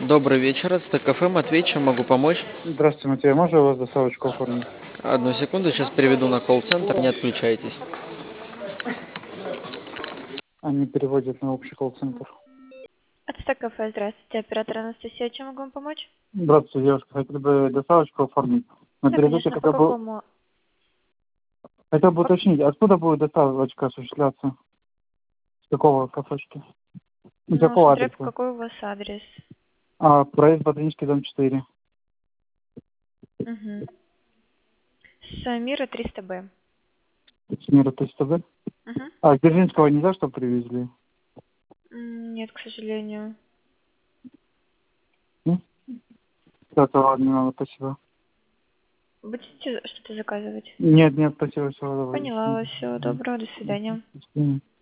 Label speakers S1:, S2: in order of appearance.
S1: Добрый вечер, это кафе Матвей, чем могу помочь?
S2: Здравствуйте, Матвей. Можно у вас доставочку оформить?
S1: Одну секунду, сейчас переведу на колл-центр, не отключайтесь.
S2: Они переводят на общий колл-центр.
S3: Это кафе, здравствуйте. Оператор Анастасия, чем могу вам помочь?
S2: Здравствуйте, девушка. Хотели бы доставочку оформить. Но
S3: Да,
S2: перед этим
S3: конечно, по какому?
S2: хотел бы уточнить, откуда будет доставочка осуществляться? С какого кафешки? С
S3: Ну,
S2: какого
S3: смотря
S2: адреса?
S3: какой у вас адрес.
S2: Проезд Ботанический дом 4.
S3: Угу. С Мира 300Б.
S2: С Мира 300Б.
S3: Угу.
S2: Дзержинского нельзя, чтобы привезли?
S3: Нет, к сожалению.
S2: Да, ладно, не надо, спасибо.
S3: Будете что-то заказывать?
S2: Нет, спасибо, всего доброго.
S3: Поняла вас. Всего доброго, до свидания.
S2: До свидания.